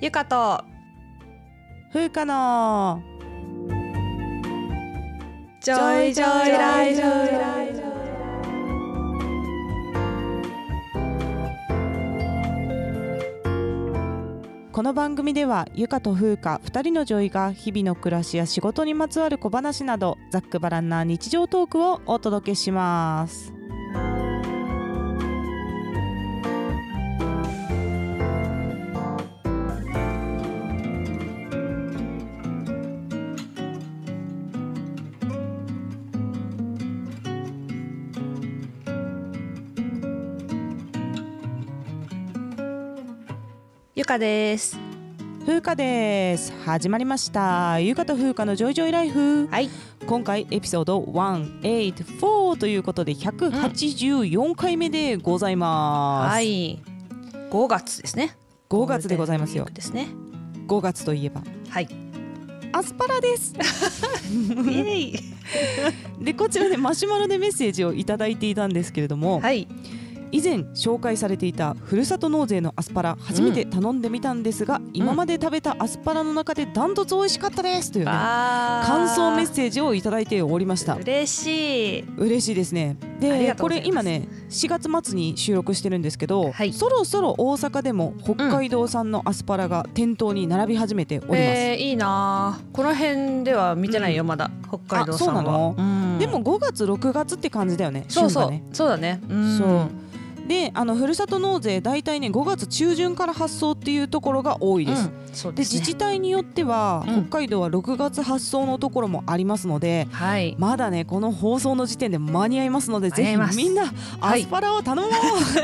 ゆかと風花のジョイジョイライフ。 この番組ではゆかと風花2人のジョイが日々の暮らしや仕事にまつわる小話などざっくばらんな日常トークをお届けします。 ゆかです。 風花です。始まりましたゆかと風花のジョイジョイライフ、 はい、 今回エピソード184ということで184回目でございます、 はい、5月ですね。 5月でございますよ。 ですね。 5月といえばはい、 アスパラですイエイでこちらでマシュマロでメッセージをいただいていたんですけれども、 はい、 以前紹介されていたふるさと納税のアスパラ初めて頼んでみたんですが、今まで食べたアスパラの中でダントツ美味しかったですというね、感想メッセージをいただいておりました。 嬉しい。 嬉しいですね。でこれ今ね4月末に収録してるんですけど、はい、そろそろ大阪でも北海道産のアスパラが店頭に並び始めております、 いいな。この辺では見てないよ、まだ北海道産は。 そうなの、でも5月6月って感じだよね。 そうそう、そうだね。 そうでふるさと納税だいたいね5月中旬から発送っていうところが多いです、そうですね。で自治体によっては、北海道は6月発送のところもありますので、まだねこの放送の時点で間に合いますので、ぜひみんなアスパラを頼もう、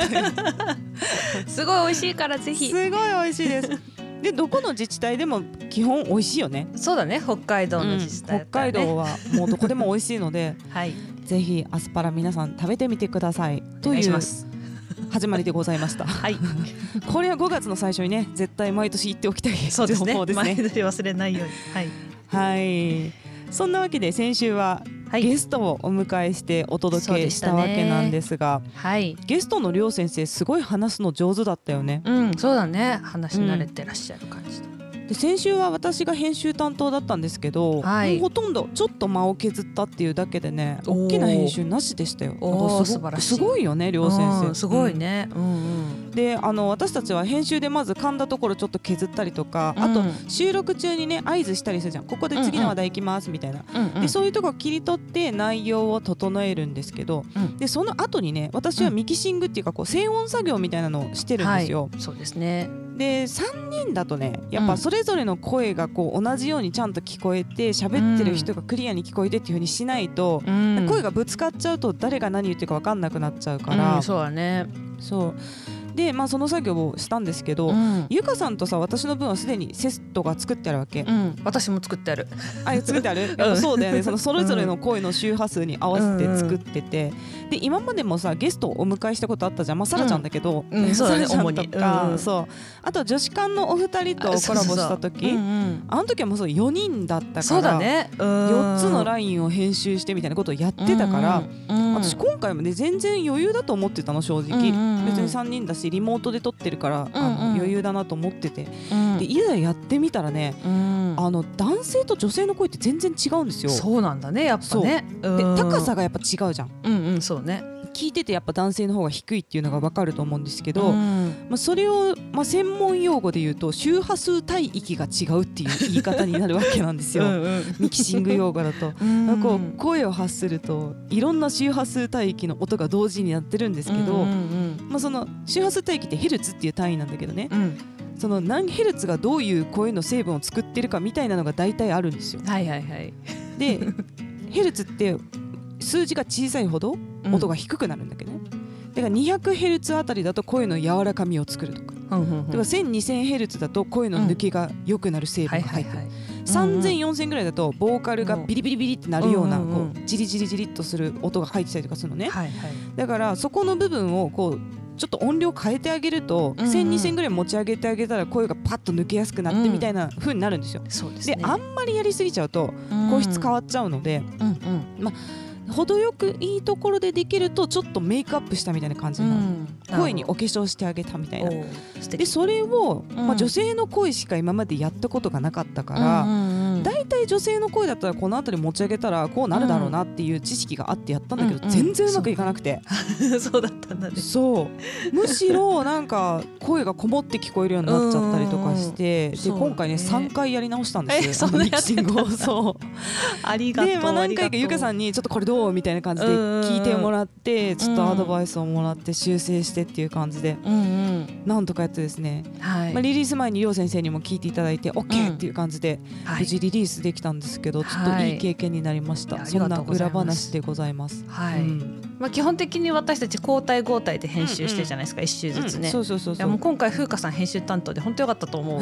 すごい美味しいからぜひ。 すごい美味しいですでどこの自治体でも基本美味しいよね。 そうだね、北海道の自治体だったらね、 北海道はもうどこでも美味しいので、はい、ぜひアスパラ皆さん食べてみてくださいという始まりでございましたはいこれは5月の最初にね絶対毎年言っておきたい情報ですね。 毎年忘れないように。 はい、はい、そんなわけで先週はゲストをお迎えしてお届けしたわけなんですが、ゲストのりょう先生すごい話すの上手だったよね。 そうだね、話慣れてらっしゃる感じで先週は私が編集担当だったんですけど、もうほとんどちょっと間を削ったっていうだけでね、大きな編集なしでしたよ。すごいよね、りょう先生。 すごいね。 で私たちは編集でまず噛んだところちょっと削ったりとか、あと収録中にね合図したりするじゃん。ここで次の話題いきますみたいな、でそういうところ切り取って内容を整えるんですけど、でその後にね私はミキシングっていうかこう静音作業みたいなのをしてるんですよ。 そうですね。 で3人だとねやっぱそれぞれの声がこう同じようにちゃんと聞こえて、喋ってる人がクリアに聞こえてっていう風にしないと、声がぶつかっちゃうと誰が何言ってるか分かんなくなっちゃうから、 そうだね。 そうでその作業をしたんですけど、ゆかさんとさ私の分はすでにセットが作ってあるわけ、 私も作ってある。 作ってあるやっぱそうだよね。それぞれの声の周波数に合わせて作ってて、で今までもさゲストをお迎えしたことあったじゃん。サラちゃんだけど、 そうだね、 サラちゃんとか、そうあと女子館のお二人とコラボした時、あの時はもう4人だったから、 そうだね、 4つのラインを編集してみたいなことをやってたから、私今回もね全然余裕だと思ってたの正直、別に3人だしリモートで撮ってるから、余裕だなと思ってて、でいざやってみたらね、男性と女性の声って全然違うんですよ。 そうなんだね、やっぱね。 で高さがやっぱ違うじゃん。 そうね。 聞いててやっぱ男性の方が低いっていうのが分かると思うんですけど、それを、専門用語で言うと周波数帯域が違うっていう言い方になるわけなんですよミキシング用語だと、こう声を発するといろんな周波数帯域の音が同時になってるんですけど、その周波数帯域ってヘルツっていう単位なんだけどね、その何ヘルツがどういう声の成分を作ってるかみたいなのが大体あるんですよ。でヘルツって数字が小さいほど音が低くなるんだけどね、だから 200Hz あたりだと声の柔らかみを作るとか、だから 1000、2000Hz だと声の抜けが良くなる成分が入ってる、3000、4000ぐらいだとボーカルがビリビリビリってなるようなこうジリジリジリっとする音が入ってたりとかするのね、だからそこの部分をこうちょっと音量変えてあげると、1000、2000ぐらい持ち上げてあげたら声がパッと抜けやすくなってみたいな風になるんですよ。であんまりやりすぎちゃうと声質変わっちゃうので、 程よくいいところでできるとちょっとメイクアップしたみたいな感じになる、声にお化粧してあげたみたいな。でそれを、女性の声しか今までやったことがなかったから、だいたい女性の声だったらこの辺り持ち上げたらこうなるだろうなっていう知識があってやったんだけど、全然うまくいかなくてそうだったんだね。 そうむしろなんか声がこもって聞こえるようになっちゃったりとかして、で今回ね3回やり直したんですよ、ミキシングを。そうありがとう。 で、何回かゆかさんにちょっとこれどうみたいな感じで聞いてもらって、ちょっとアドバイスをもらって修正してっていう感じで、なんとかやってですね、リリース前にりょう先生にも聞いていただいて OK っていう感じで無事リリースできたんですけど、ちょっといい経験になりました。そんな裏話でございます。 基本的に私たち交代交代で編集してるじゃないですか、1週ずつね。いやもう今回風花さん編集担当で本当よかったと思うわ。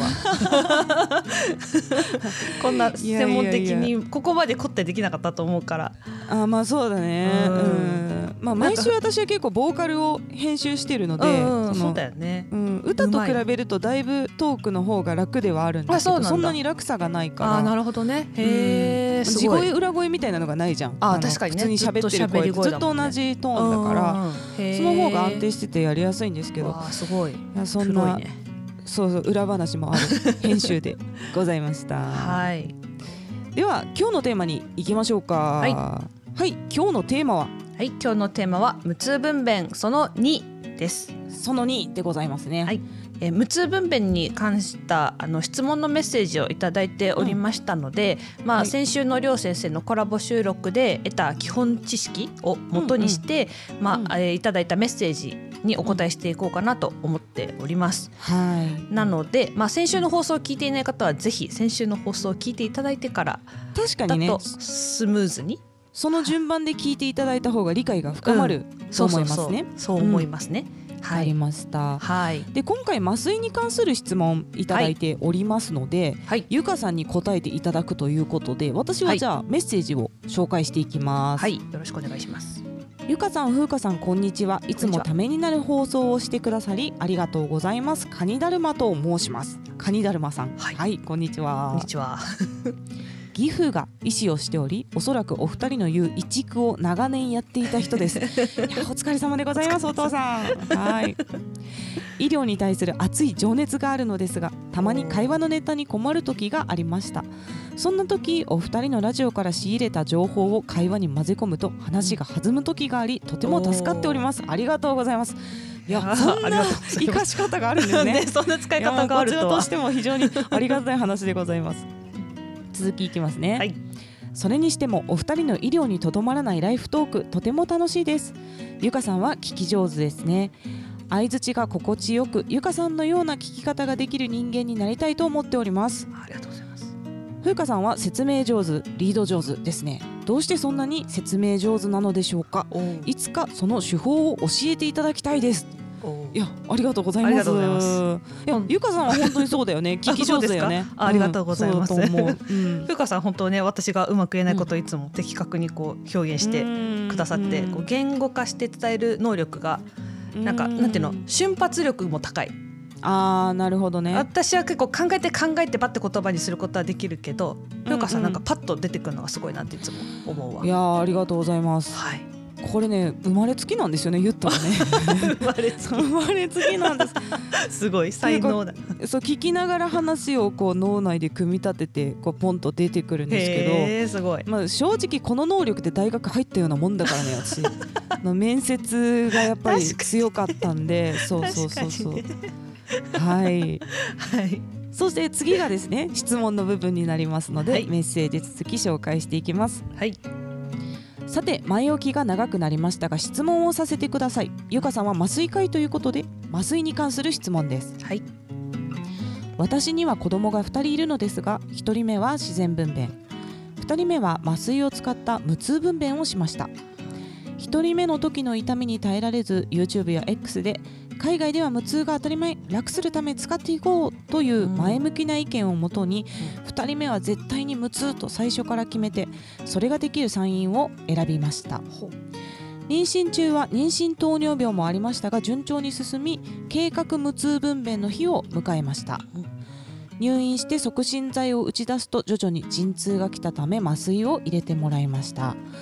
こんな専門的にここまで凝ってできなかったと思うから。 まあそうだね。毎週私は結構ボーカルを編集してるので、 そうだよね。 歌と比べるとだいぶトークの方が楽ではあるんだけど、そんなに楽さがないから。 なるほどね。へえ。 地声裏声みたいなのがないじゃん。 確かにね。 普通に喋ってる声ずっと同じトーンだから、その方が安定しててやりやすいんですけど。 すごい。 そんなそう裏話もある編集でございました。 はい。 では今日のテーマに行きましょうか。はい、今日のテーマは、 今日のテーマは無痛分娩その2です。 その2でございますね。 無痛分娩に関した質問のメッセージをいただいておりましたので、先週のりょう先生のコラボ収録で得た基本知識を元にして、いただいたメッセージにお答えしていこうかなと思っております。なので、先週の放送を聞いていない方はぜひ先週の放送を聞いていただいてからだとスムーズに、 その順番で聞いていただいた方が理解が深まると思いますね。 そう思いますね。 ありました。で今回麻酔に関する質問いただいておりますので、ゆかさんに答えていただくということで、私はじゃあメッセージを紹介していきます。 よろしくお願いします。 ゆかさん、ふうかさん、こんにちは。いつもためになる放送をしてくださりありがとうございます。カニダルマと申します。カニダルマさん、こんにちは。 こんにちは。 義父が医師をしており、おそらくお二人の言う医畜を長年やっていた人です。いやお疲れ様でございます、お父さん。医療に対する熱い情熱があるのですが、たまに会話のネタに困る時がありました。そんな時、お二人のラジオから仕入れた情報を会話に混ぜ込むと話が弾む時があり、とても助かっております。ありがとうございます。いや、そんな生かし方があるんですね。 そんな使い方があるとは。 こちらとしても非常にありがたい話でございます。続きいきますね。それにしてもお二人の医療にとどまらないライフトーク、とても楽しいです。ゆかさんは聞き上手ですね。相槌が心地よく、ゆかさんのような聞き方ができる人間になりたいと思っております。 ありがとうございます。 ふうかさんは説明上手、リード上手ですね。どうしてそんなに説明上手なのでしょうか。いつかその手法を教えていただきたいです。いや、ありがとうございます。いや、ゆかさんは本当にそうだよね。聞き上手だよね。 ありがとうございます。 ふかさん本当ね、私がうまく言えないことをいつも的確にこう表現してくださって、こう言語化して伝える能力がなんていうの、瞬発力も高い。 なるほどね。 私は結構考えてバッて言葉にすることはできるけど、ふかさんなんかパッと出てくるのがすごいなっていつも思うわ。 いや、ありがとうございます。これね、生まれつきなんですよね、言ったらね。生まれつきなんです。 すごい才能だ。 そう、聞きながら話をこう脳内で組み立ててこうポンと出てくるんですけど、 すごい。 正直この能力で大学入ったようなもんだからね、私。面接がやっぱり強かったんで、そう。そして次がですね、質問の部分になりますので、メッセージ続き紹介していきます。さて、前置きが長くなりましたが質問をさせてください。ゆかさんは麻酔科医ということで、麻酔に関する質問です。私には子供が2人いるのですが、1人目は自然分娩、2人目は麻酔を使った無痛分娩をしました。1人目の時の痛みに耐えられず YouTube や X で海外では無痛が当たり前、楽するため使っていこうという前向きな意見をもとに、2人目は絶対に無痛と最初から決めて、それができる産院を選びました。妊娠中は妊娠糖尿病もありましたが順調に進み、計画無痛分娩の日を迎えました。入院して促進剤を打ち出すと徐々に陣痛が来たため麻酔を入れてもらいました。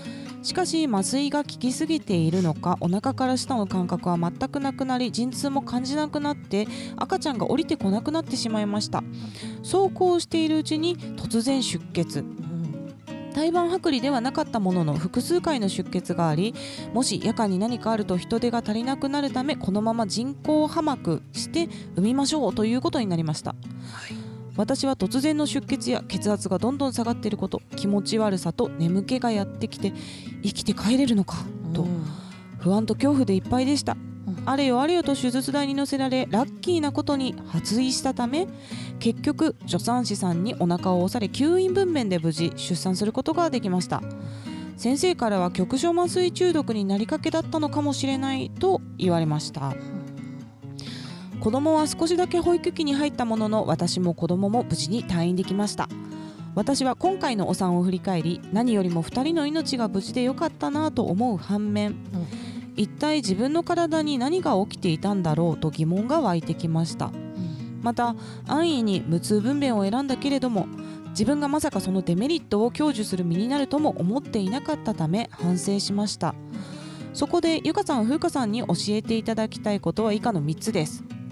しかし麻酔が効きすぎているのか、お腹から下の感覚は全くなくなり、陣痛も感じなくなって赤ちゃんが降りてこなくなってしまいました。そうこうしているうちに突然出血、胎盤剥離ではなかったものの複数回の出血があり、もし夜間に何かあると人手が足りなくなるため、このまま人工破膜して産みましょうということになりました。私は突然の出血や血圧がどんどん下がっていること、気持ち悪さと眠気がやってきて、生きて帰れるのかと不安と恐怖でいっぱいでした。あれよあれよと手術台に乗せられ、ラッキーなことに発医したため、結局助産師さんにお腹を押され、吸引分娩で無事出産することができました。先生からは局所麻酔中毒になりかけだったのかもしれないと言われました。子供は少しだけ保育器に入ったものの、私も子供も無事に退院できました。私は今回のお産を振り返り、何よりも2人の命が無事でよかったなと思う反面、一体自分の体に何が起きていたんだろうと疑問が湧いてきました。また安易に無痛分娩を選んだけれども、自分がまさかそのデメリットを享受する身になるとも思っていなかったため反省しました。そこでゆかさん、ふうかさんに教えていただきたいことは以下の3つです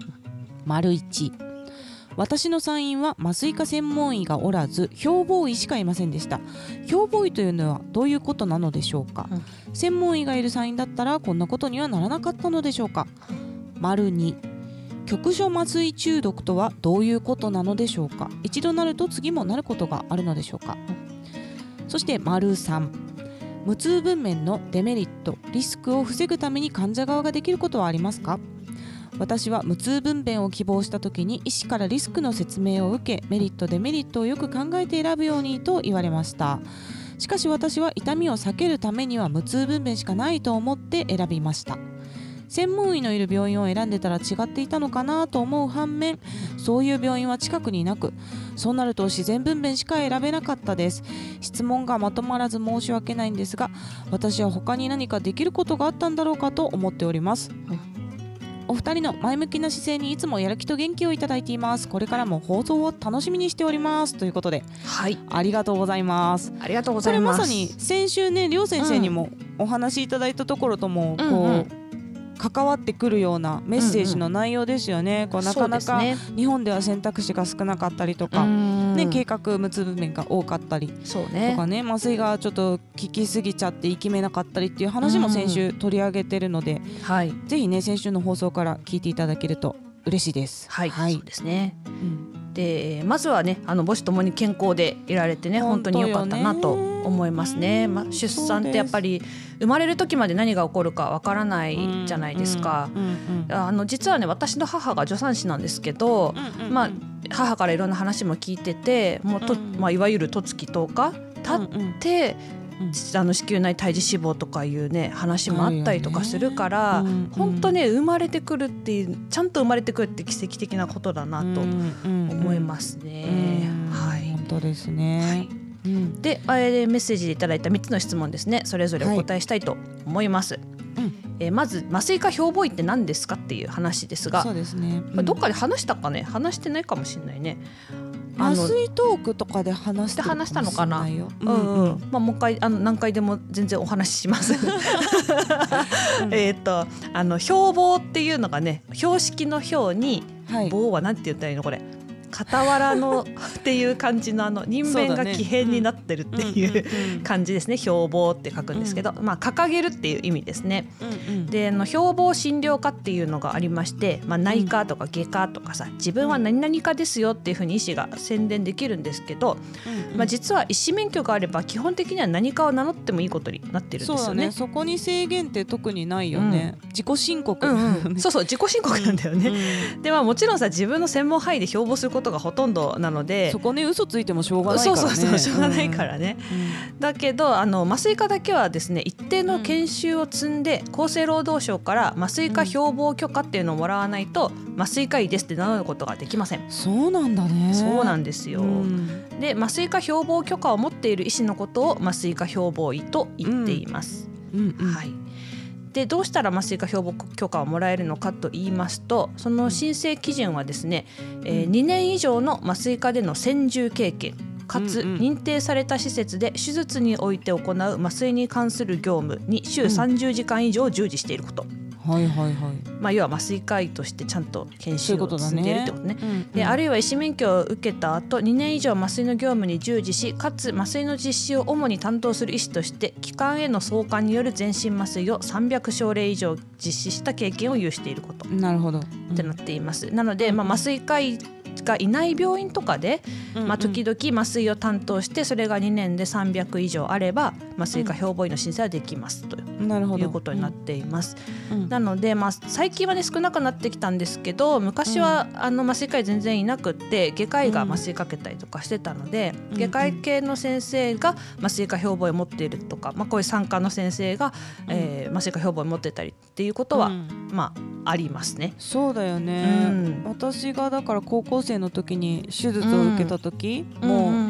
。1、私の産院は麻酔科専門医がおらず、評房医しかいませんでした。評房医というのはどういうことなのでしょうか。専門医がいる産院だったらこんなことにはならなかったのでしょうか。2、局所麻酔中毒とはどういうことなのでしょうか。一度なると次もなることがあるのでしょうか。そして3、無痛分娩のデメリット、リスクを防ぐために患者側ができることはありますか。私は無痛分娩を希望した時に医師からリスクの説明を受け、メリットデメリットをよく考えて選ぶようにと言われました。しかし私は痛みを避けるためには無痛分娩しかないと思って選びました。専門医のいる病院を選んでたら違っていたのかなと思う反面、そういう病院は近くになく、そうなると自然分娩しか選べなかったです。質問がまとまらず申し訳ないんですが、私は他に何かできることがあったんだろうかと思っております。お二人の前向きな姿勢にいつもやる気と元気をいただいています。これからも放送を楽しみにしておりますということで、 はい、 ありがとうございます。 ありがとうございます。 これまさに先週ね、りょう先生にもお話しいただいたところともこう、関わってくるようなメッセージの内容ですよね。こうなかなか日本では選択肢が少なかったりとか、計画無痛分娩が多かったりとかね、麻酔がちょっと効きすぎちゃって生きめなかったりっていう話も先週取り上げてるので、ぜひね先週の放送から聞いていただけると嬉しいです。 はい、そうですね。でまずはね、母子ともに健康でいられてね、本当に良かったなと思いますね。出産ってやっぱり生まれる時まで何が起こるかわからないじゃないですか。実はね、私の母が助産師なんですけど、母からいろんな話も聞いてて、もういわゆる十月10日経って、子宮内胎児死亡とかいうね話もあったりとかするから、本当ね生まれてくるっていう、ちゃんと生まれてくるって奇跡的なことだなと思いますね。 本当ですね。 でメッセージでいただいた3つの質問ですね、それぞれお答えしたいと思います。まず麻酔科評房医って何ですかっていう話ですが、 そうですね、 どっかで話したかね、話してないかもしれないね。 麻酔トークとかで話したのかな。もう一回何回でも全然お話しします標榜っていうのがね、標識の標に棒はなんて言ったらいいのこれ、傍らのっていう感じの人面が奇変になってるっていう感じですね。標榜って書くんですけど、掲げるっていう意味ですね。で標榜診療科っていうのがありまして、内科とか外科とかさ、自分は何々科ですよっていうふうに医師が宣伝できるんですけど、実は医師免許があれば基本的には何科を名乗ってもいいことになってるんですよね。 そこに制限って特にないよね。自己申告、 そう自己申告なんだよね。でもちろんさ、自分の専門範囲で標榜することがほとんどなので、 そこね嘘ついてもしょうがないからね。 そうしょうがないからね。だけど麻酔科だけはですね、一定の研修を積んで、厚生労働省から麻酔科標榜許可っていうのをもらわないと、麻酔科医ですって名乗ることができません。 そうなんだね。 そうなんですよ。で麻酔科標榜許可を持っている医師のことを麻酔科標榜医と言っています。でどうしたら麻酔科標榜許可をもらえるのかと言いますと、その申請基準はですね、2年以上の麻酔科での専従経験かつ認定された施設で手術において行う麻酔に関する業務に週30時間以上従事していること、 はいはいはい。 要は麻酔科医としてちゃんと研修を積んでいるってことね。であるいは医師免許を受けた後2年以上麻酔の業務に従事し、かつ麻酔の実施を主に担当する医師として機関への送還による全身麻酔を300症例以上実施した経験を有していること。 なるほど、 ってなっています。なので、麻酔科医がいない病院とかで、時々麻酔を担当して、それが2年で300以上あれば麻酔科標榜医の申請はできますということになっています。なので、最近はね少なくなってきたんですけど、昔は麻酔科医全然いなくって外科医が麻酔かけたりとかしてたので、外科医系の先生が麻酔科標榜医を持っているとか、こういう産科の先生が、麻酔科標榜医を持ってたりっていうことは、ありますね。 そうだよね、私がだから高校生の時に手術を受けた時、もう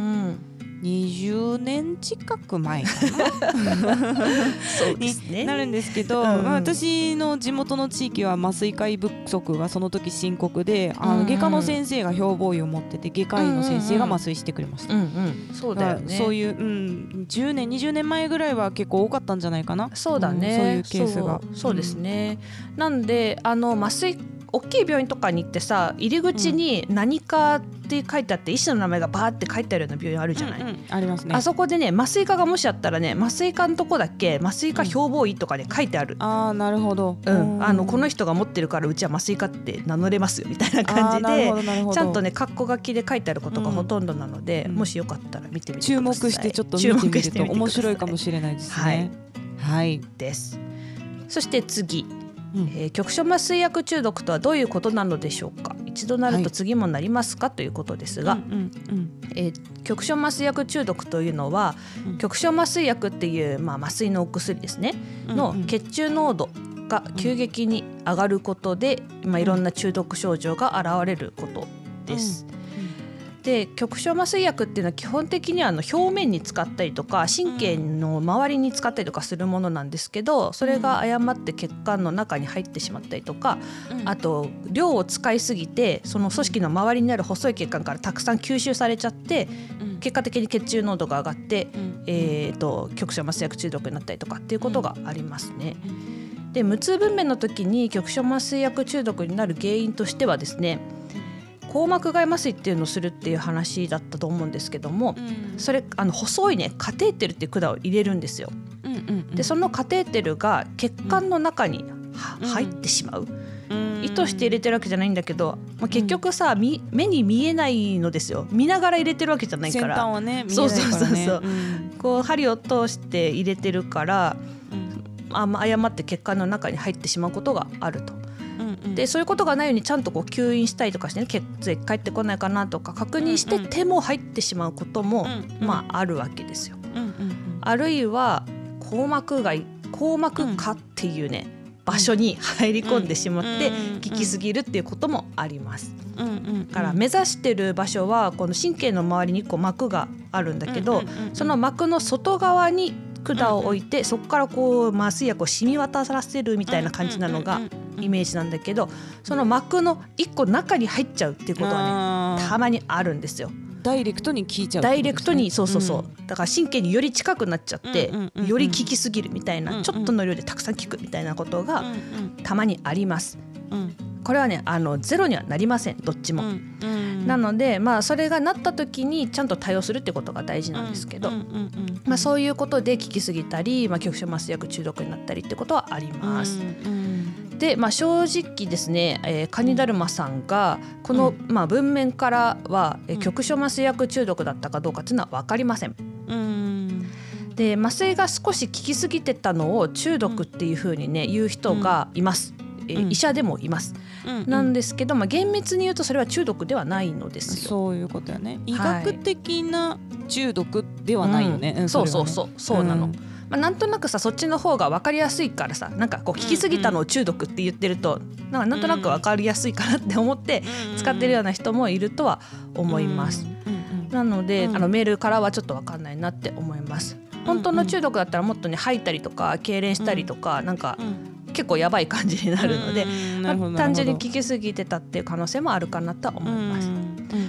20年近く前かなそうですね、 になるんですけど、私の地元の地域は麻酔科医不足がその時深刻で、外科の先生が標榜医を持ってて外科医の先生が麻酔してくれました。 そうだよね。 そういう、10年20年前ぐらいは結構多かったんじゃないかな。 そうだね、 そういうケースが。 そうですね。なんで麻酔大きい病院とかに行ってさ、入り口に何かって書いてあって医師の名前がバーって書いてあるような病院あるじゃない、 ありますね。 あそこでね、麻酔科がもしあったらね、麻酔科のとこだけ麻酔科標榜医とかで書いてある、 あ、なるほど、 この人が持ってるからうちは麻酔科って名乗れますよみたいな感じで、ちゃんとね括弧書きで書いてあることがほとんどなので、もしよかったら見てみてください。 注目してちょっと見てみると面白いかもしれないですね。はいです。そして次、局所麻酔薬中毒とはどういうことなのでしょうか。一度なると次もなりますか、ということですが、局所麻酔薬中毒というのは、局所麻酔薬っていう、麻酔のお薬ですね、の血中濃度が急激に上がることで、いろんな中毒症状が現れることです。で、局所麻酔薬っていうのは基本的には表面に使ったりとか神経の周りに使ったりとかするものなんですけど、それが誤って血管の中に入ってしまったりとか、あと量を使いすぎてその組織の周りにある細い血管からたくさん吸収されちゃって、結果的に血中濃度が上がって、局所麻酔薬中毒になったりとかっていうことがありますね。で、無痛分娩の時に局所麻酔薬中毒になる原因としてはですね、硬膜外麻酔っていうのをするっていう話だったと思うんですけども、それ細いねカテーテルっていう管を入れるんですよ。で、そのカテーテルが血管の中に入ってしまう、意図して入れてるわけじゃないんだけど、結局さ、目に見えないのですよ。見ながら入れてるわけじゃないから、 先端はね見えないからね、 こう針を通して入れてるから、誤って血管の中に入ってしまうことがあると。で、そういうことがないようにちゃんとこう吸引したりとかしてね、血液返ってこないかなとか確認して手も入ってしまうことも、あるわけですよ。あるいは硬膜下っていうね場所に入り込んでしまって効きすぎるっていうこともあります。だから目指してる場所はこの神経の周りに膜があるんだけど、その膜の外側に管を置いて、そこからこう麻酔薬を染み渡らせるみたいな感じなのがイメージなんだけど、その膜の一個中に入っちゃうっていうことはねたまにあるんですよ。 ダイレクトに効いちゃう、 ダイレクトに、そう、だから神経により近くなっちゃって、より効きすぎるみたいな、ちょっとの量でたくさん効くみたいなことがたまにあります。これはねゼロにはなりません、どっちも。なので、それがなった時にちゃんと対応するってことが大事なんですけど、そういうことで効きすぎたり、局所麻酔薬中毒になったりってことはあります。で、正直ですね、カニダルマさんがこの、文面からは、局所麻酔薬中毒だったかどうかっていうのは分かりません。で、麻酔が少し効きすぎてたのを中毒っていうふうにね言う人がいます。医者でもいます。なんですけど、厳密に言うとそれは中毒ではないのですよ。 そういうことよね。医学的な中毒ではないよね。 そうなの。なんとなくさ、そっちの方が分かりやすいからさ、なんかこう効きすぎたのを中毒って言ってると、なんとなく分かりやすいかなって思って使ってるような人もいるとは思います。なので、メールからはちょっと分かんないなって思います。本当の中毒だったらもっとね吐いたりとか痙攣したりとか、なんか結構やばい感じになるので、単純に効きすぎてたっていう可能性もあるかなと思います。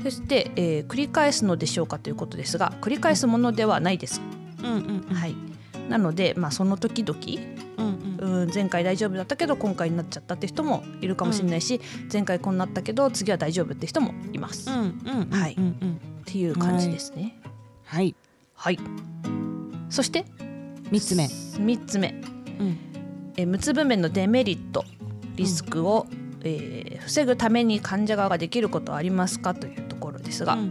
そして、繰り返すのでしょうかということですが、繰り返すものではないです。はい、なので、その時々、前回大丈夫だったけど今回になっちゃったって人もいるかもしれないし、前回こうなったけど次は大丈夫って人もいます。はい、っていう感じですね。 はい、 はい、そして3つ目、無痛分娩のデメリット、リスクを、防ぐために患者側ができることはありますかというところですが、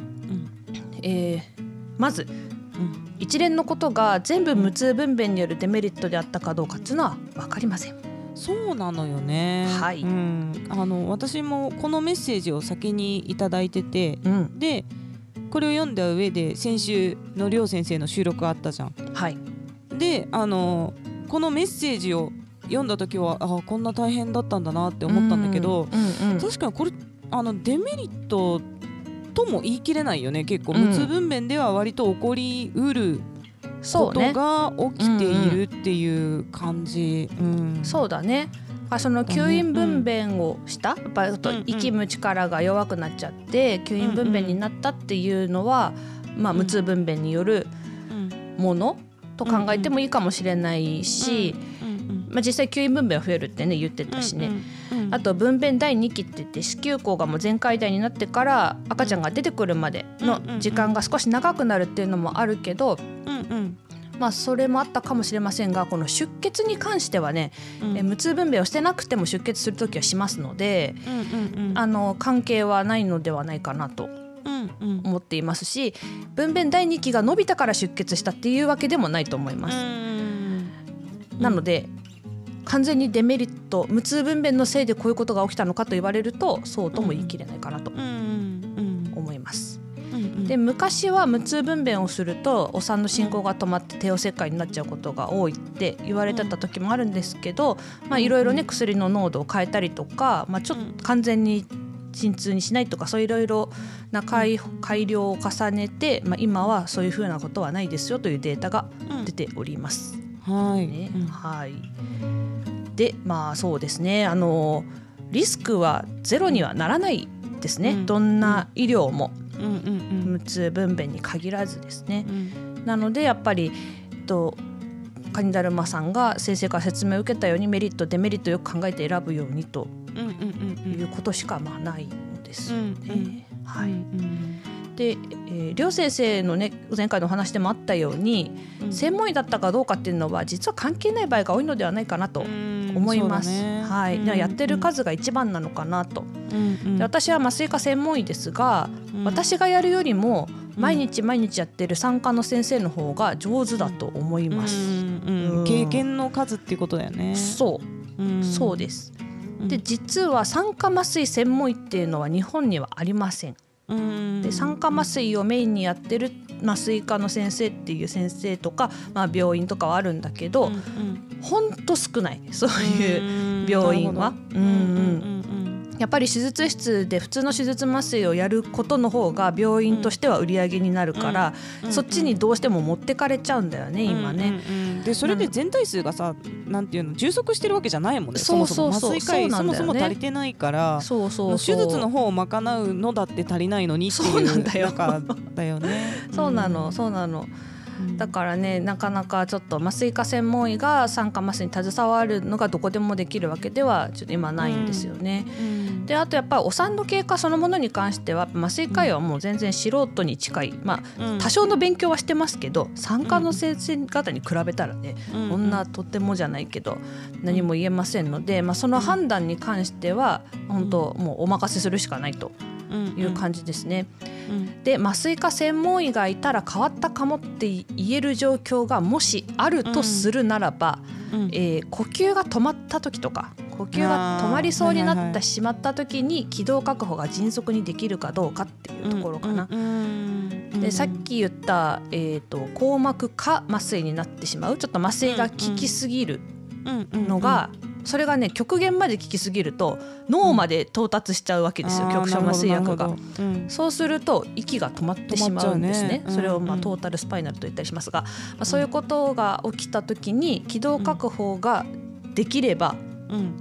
まず、一連のことが全部無痛分娩によるデメリットであったかどうかっていうのは分かりません。 そうなのよね。 はい、 私もこのメッセージを先にいただいてて、でこれを読んだ上で先週のりょう先生の収録あったじゃん。 はい、 でこのメッセージを読んだ時はこんな大変だったんだなって思ったんだけど、確かにこれデメリットとも言い切れないよね。結構無痛分娩では割と起こりうることが起きているっていう感じ。 そうだね。その吸引分娩をしたやっぱり息む力が弱くなっちゃって吸引分娩になったっていうのは、無痛分娩によるものと考えてもいいかもしれないし、実際吸引分娩は増えるってね言ってたしね、あと分娩第2期って言って子宮口がもう全開大になってから赤ちゃんが出てくるまでの時間が少し長くなるっていうのもあるけど、それもあったかもしれませんが、この出血に関してはね、無痛分娩をしてなくても出血するときはしますので、関係はないのではないかなと思っていますし、分娩第2期が伸びたから出血したっていうわけでもないと思います。なので完全にデメリット、無痛分娩のせいでこういうことが起きたのかと言われるとそうとも言い切れないかなと思います。で、昔は無痛分娩をするとお産の進行が止まって帝王切開になっちゃうことが多いって言われてた時もあるんですけど、いろいろね薬の濃度を変えたりとか、ちょっと完全に鎮痛にしないとか、そういろいろな改良を重ねて、今はそういうふうなことはないですよというデータが出ております。はい、でそうですね、リスクはゼロにはならないですね、どんな医療も、無痛分娩に限らずですね、なのでやっぱりカニダルマさんが先生から説明を受けたようにメリットデメリットをよく考えて選ぶようにということしかないのですよね。で、りょう先生のね前回のお話でもあったように、専門医だったかどうかっていうのは実は関係ない場合が多いのではないかなと思います。やってる数が一番なのかなと。で、私は麻酔科専門医ですが、私がやるよりも毎日やってる産科の先生の方が上手だと思います。 経験の数っていうことだよね。 そうです。で、実は産科麻酔専門医っていうのは日本にはありません。で、産科麻酔をメインにやってる麻酔科の先生っていう先生とか、病院とかはあるんだけど、ほんと少ない、そういう病院は。やっぱり手術室で普通の手術麻酔をやることの方が病院としては売り上げになるから、そっちにどうしても持ってかれちゃうんだよね今ね。 でそれで全体数がさ、なんていうの、充足してるわけじゃないもんね。そもそも麻酔科医そもそも足りてないから、手術の方を賄うのだって足りないのにっていう中だよね。 そうなの。だからね、なかなかちょっと麻酔科専門医が産科麻酔に携わるのがどこでもできるわけではちょっと今ないんですよね。で、あとやっぱりお産の経過そのものに関しては麻酔科医はもう全然素人に近い、多少の勉強はしてますけど、産科の先生方に比べたらね、こんなとてもじゃないけど何も言えませんので、その判断に関しては本当もうお任せするしかないという感じですね。で、麻酔科専門医がいたら変わったかもって言える状況がもしあるとするならば、呼吸が止まった時とか、呼吸が止まりそうになってしまった時に気道確保が迅速にできるかどうかっていうところかな。で、さっき言った、硬膜下麻酔になってしまう、ちょっと麻酔が効きすぎるのが、それがね極限まで効きすぎると脳まで到達しちゃうわけですよ、局所麻酔薬が。そうすると息が止まってしまうんですね。それをトータルスパイナルと言ったりしますが、そういうことが起きた時に気道確保ができれば、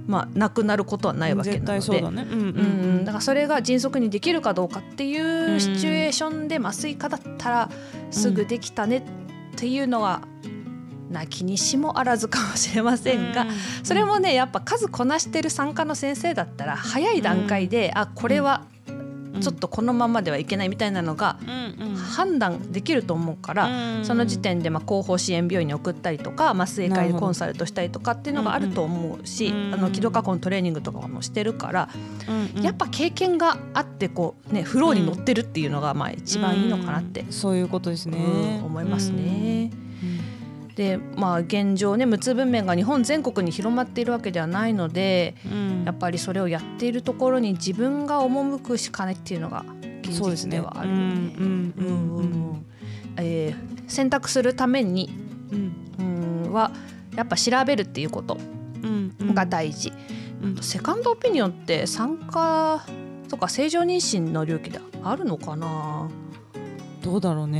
なくなることはないわけなので、 絶対そうだね。 だからそれが迅速にできるかどうかっていうシチュエーションで麻酔科だったらすぐできたねっていうのはなきにしもあらずかもしれませんが、それもねやっぱ数こなしてる産科の先生だったら早い段階で、これはちょっとこのままではいけないみたいなのが判断できると思うから、その時点で後方支援病院に送ったりとか麻酔科でコンサルトしたりとかっていうのがあると思うし、気道確保のトレーニングとかもしてるから、やっぱ経験があってフローに乗ってるっていうのが一番いいのかなって、 そういうことですね、 思いますね。で現状ね無痛分娩が日本全国に広まっているわけではないので、やっぱりそれをやっているところに自分が赴くしかないっていうのが現実ではあるので、選択するために、はやっぱ調べるっていうことが大事。セカンドオピニオンって産科とか正常妊娠の領域であるのかな。 どうだろうね。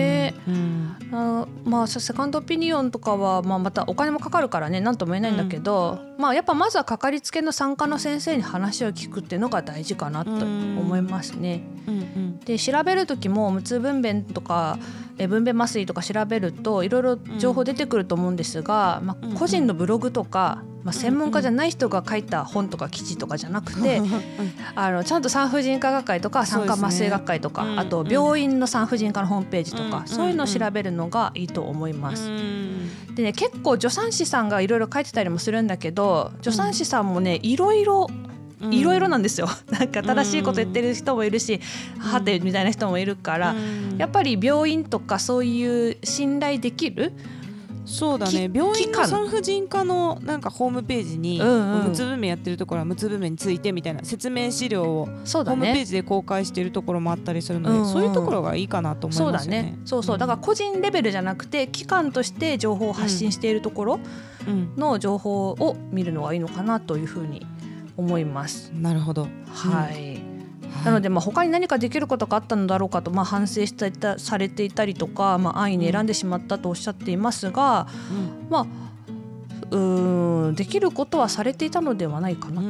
セカンドオピニオンとかは、またお金もかかるからね何とも言えないんだけど、やっぱまずはかかりつけの産科の先生に話を聞くっていうのが大事かなと思いますね。で調べる時も無痛分娩とか分娩麻酔とか調べるといろいろ情報出てくると思うんですが、個人のブログとか、専門家じゃない人が書いた本とか記事とかじゃなくて、ちゃんと産婦人科学会とか産科麻酔学会とか、あと病院の産婦人科のホームページとか、そういうのを調べるのがいいと思います。でね、結構助産師さんがいろいろ書いてたりもするんだけど、助産師さんもねいろいろなんですよ。なんか正しいこと言ってる人もいるし、はてみたいな人もいるから、やっぱり病院とかそういう信頼できる、 そうだね、病院の産婦人科のなんかホームページに、無痛分娩やってるところは無痛分娩についてみたいな説明資料をホームページで公開しているところもあったりするので、そういうところがいいかなと思いますよね。 そうだから個人レベルじゃなくて機関として情報を発信しているところの情報を見るのがいいのかなというふうに思います。 なるほど。 なので他に何かできることがあったのだろうかと、反省されていたりとか、安易に選んでしまったとおっしゃっていますが、できることはされていたのではないかなと。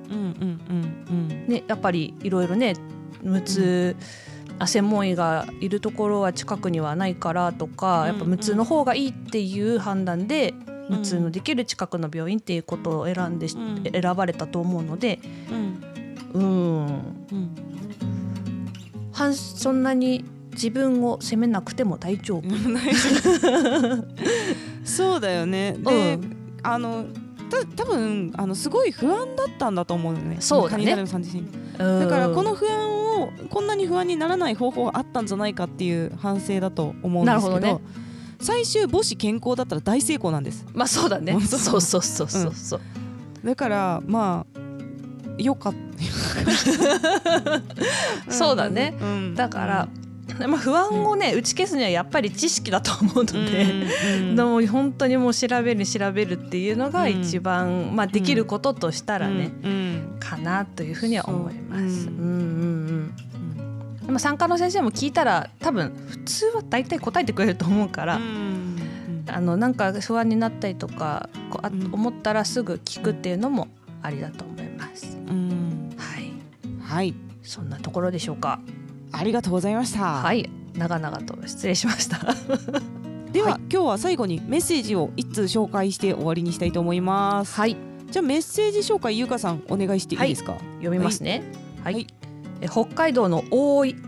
やっぱりいろいろね無痛、専門医がいるところは近くにはないからとか、やっぱ無痛の方がいいっていう判断で無痛のできる近くの病院っていうことを選ばれたと思うので、そんなに自分を責めなくても大丈夫。 そうだよね。で、多分すごい不安だったんだと思うのね。 そうだね。 だからこの不安をこんなに不安にならない方法があったんじゃないかっていう反省だと思うんですけど、最終母子健康だったら大成功なんです。 そうだね。そう。 だからよかった。 そうだね。だから不安をね打ち消すにはやっぱり知識だと思うので、でも本当にもう調べるっていうのが一番できることとしたらねかなというふうには思います。でも産科の先生も聞いたら多分普通は大体答えてくれると思うから、なんか不安になったりとか思ったらすぐ聞くっていうのもありだと思います。はい、そんなところでしょうか。 ありがとうございました。 はい、長々と失礼しましたでは、今日は最後にメッセージを1通紹介して終わりにしたいと思います。じゃあメッセージ紹介、ゆうかさんお願いしていいですか。 読みますね。北海道の大井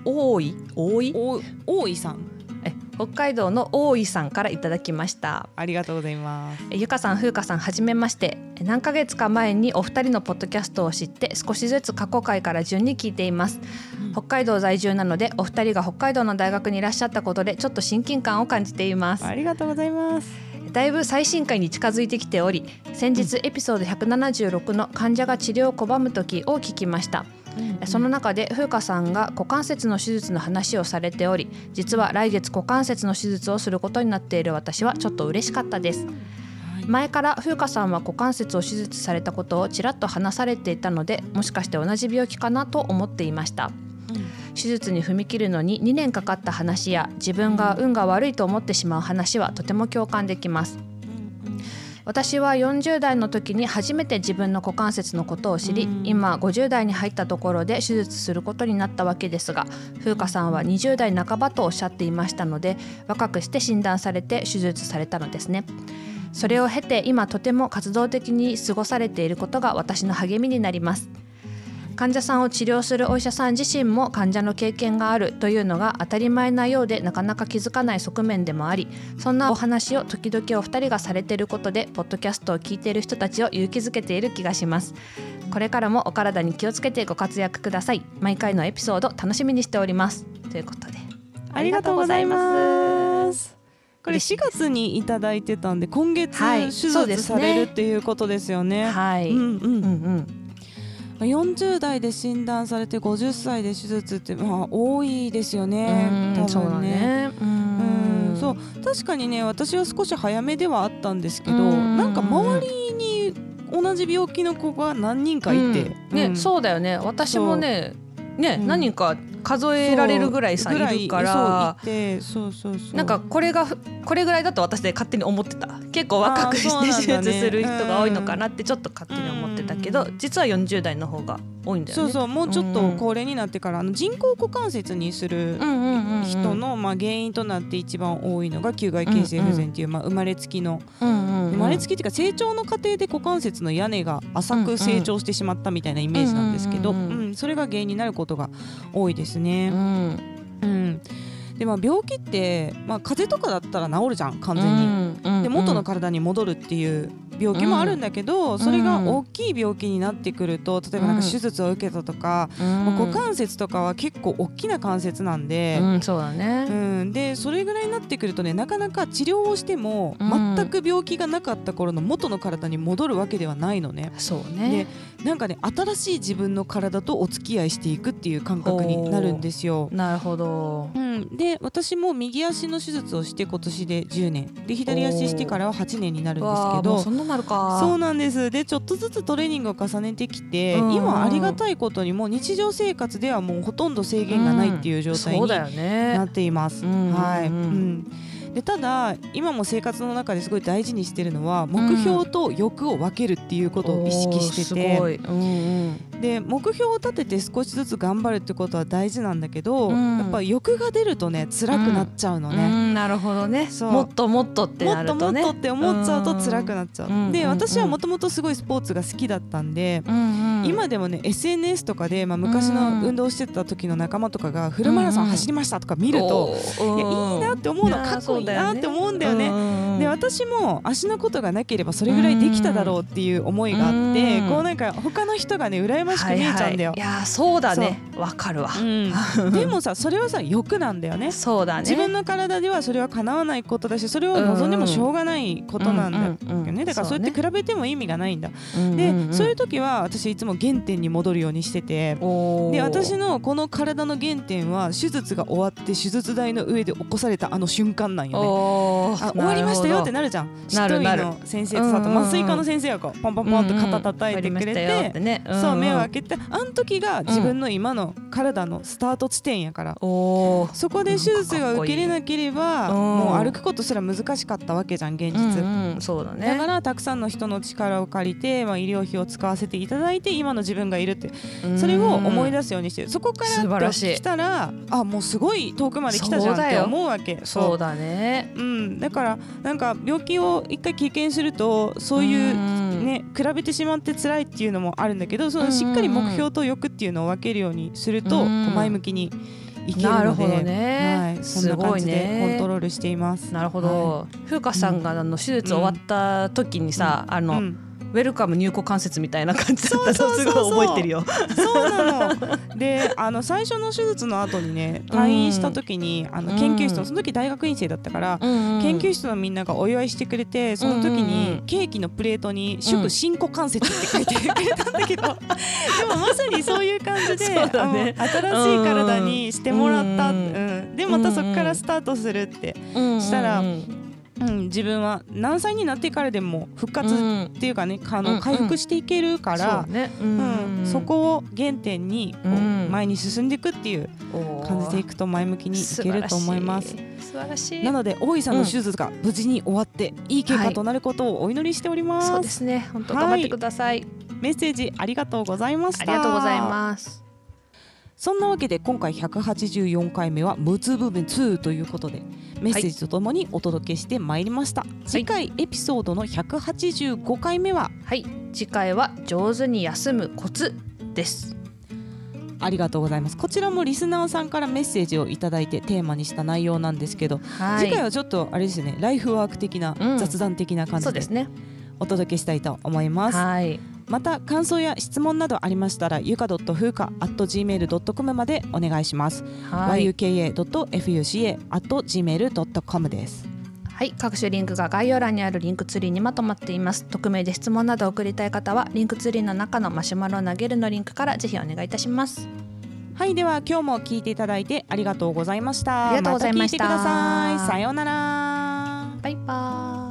さん、北海道の大井さんからいただきました。 ありがとうございます。 ゆかさん、ふうかさん、はじめまして。何ヶ月か前にお二人のポッドキャストを知って少しずつ過去回から順に聞いています。北海道在住なのでお二人が北海道の大学にいらっしゃったことでちょっと親近感を感じています。 ありがとうございます。 だいぶ最新回に近づいてきており、先日エピソード176の患者が治療を拒む時を聞きました。その中で風花さんが股関節の手術の話をされており、実は来月股関節の手術をすることになっている私はちょっと嬉しかったです。前から風花さんは股関節を手術されたことをちらっと話されていたので、もしかして同じ病気かなと思っていました。手術に踏み切るのに2年かかった話や自分が運が悪いと思ってしまう話はとても共感できます。 私は40代の時に初めて自分の股関節のことを知り、今50代に入ったところで手術することになったわけですが、風花さんは20代半ばとおっしゃっていましたので、若くして診断されて手術されたのですね。それを経て今とても活動的に過ごされていることが私の励みになります。患者さんを治療するお医者さん自身も患者の経験があるというのが当たり前なようで、なかなか気づかない側面でもあり、そんなお話を時々お二人がされていることでポッドキャストを聞いている人たちを勇気づけている気がします。これからもお体に気をつけてご活躍ください。毎回のエピソード楽しみにしております、ということでありがとうございます。これ4月にいただいてたんで、今月手術されるっていうことですよね。 はい、 40代で診断されて50歳で手術って、多いですよね。多分ね。そう確かにね、私は少し早めではあったんですけど、なんか周りに同じ病気の子が何人かいて、 そうだよね。私もね何人か数えられるぐらいさいるから、なんかこれぐらいだと私で勝手に思ってた。結構若くして手術する人が多いのかなってちょっと勝手に思ってたけど、実は40代の方が多いんだよね。 もうちょっと高齢になってから人工股関節にする人の原因となって一番多いのが球外形成不全っていう生まれつきの生まれつきっていうか成長の過程で股関節の屋根が浅く成長してしまったみたいなイメージなんですけど、それが原因になることが多いですね。で病気って、風邪とかだったら治るじゃん、完全に。で元の体に戻るっていう病気もあるんだけど、それが大きい病気になってくると、例えばなんか手術を受けたとか、股関節とかは結構大きな関節なんで、 そうだね。 でそれぐらいになってくるとね、なかなか治療をしても全く病気がなかった頃の元の体に戻るわけではないのね。 そうね。 でなんかね、新しい自分の体とお付き合いしていくっていう感覚になるんですよ。 なるほど。 で私も右足の手術をして今年で10年で、左足してからは8年になるんですけど、 そんななるか。 そうなんです。でちょっとずつトレーニングを重ねてきて、今ありがたいことにも日常生活ではもうほとんど制限がないっていう状態になっています。でただ今も生活の中ですごい大事にしてるのは、目標と欲を分けるっていうことを意識してて、で目標を立てて少しずつ頑張るってことは大事なんだけど、やっぱ欲が出るとね辛くなっちゃうのね。 なるほどね。もっともっとってなるとね、 もっともっとって思っちゃうと辛くなっちゃう。で私はもともとすごいスポーツが好きだったんで、今でもね SNS とかで、昔の運動してた時の仲間とかがフルマラソン走りましたとか見ると、いいなって思うの、かっこいいなって思うんだよね。で私も足のことがなければそれぐらいできただろうっていう思いがあって、こうなんか他の人がね羨ましく見えちゃうんだよ。 いやそうだね、わかるわ。 でもさ、それはさ欲なんだよね。 そうだね。 自分の体ではそれは叶わないことだし、それを望んでもしょうがないことなんだよね。だからそうやって比べても意味がないんだ。でそういう時は私いつも原点に戻るようにしてて、で私のこの体の原点は手術が終わって手術台の上で起こされたあの瞬間なんよね。終わりましたよってなるじゃん。執刀医の先生とさ、麻酔科の先生がこうポンポンポンと肩叩いてくれて、そう目を開けて、あの時が自分の今の体のスタート地点やから、そこで手術が受けれなければもう歩くことすら難しかったわけじゃん、現実。 そうだね。 だからたくさんの人の力を借りて、医療費を使わせていただいて今の自分がいるって、それを思い出すようにしてる。そこから来たらもうすごい遠くまで来たじゃんって思うわけ。 そうだね。 だからなんか病気を一回経験するとそういうね、比べてしまって辛いっていうのもあるんだけど、そのしっかり目標と欲っていうのを分けるようにすると前向きにいけるので、 なるほどね。 そんな感じでコントロールしています。 なるほど。風花さんが手術終わった時にさ、ウェルカム入股関節みたいな感じだったのすごい覚えてるよ。 そうなの。で最初の手術の後にね、退院した時に研究室の、その時大学院生だったから、研究室のみんながお祝いしてくれて、その時にケーキのプレートに祝新股関節って書いてくれたんだけど、でもまさにそういう感じで、新しい体にしてもらった。でまたそこからスタートするってしたら、 自分は何歳になってからでも復活っていうかね、回復していけるから、そこを原点にこう前に進んでいくっていう感じでいくと前向きにいけると思います。 素晴らしい。 なので大井さんの手術が無事に終わっていい結果となることをお祈りしております。 そうですね、本当頑張ってください。 メッセージありがとうございました。 ありがとうございます。 そんなわけで今回184回目は無痛部分2ということでメッセージとともにお届けしてまいりました、次回エピソードの185回目は、 次回は上手に休むコツです。 ありがとうございます。こちらもリスナーさんからメッセージをいただいてテーマにした内容なんですけど、次回はちょっとあれですね、ライフワーク的な、雑談的な感じでお届けしたいと思います。また感想や質問などありましたらyuka.fuka@gmail.com までお願いします。yuka.fuca@gmail.com です。 各種リンクが概要欄にあるリンクツリーにまとまっています。匿名で質問などを送りたい方はリンクツリーの中のマシュマロを投げるのリンクからぜひお願いいたします。 では今日も聞いていただいてありがとうございました。 ありがとうございました。 また聞いてください。さようなら。 バイバーイ。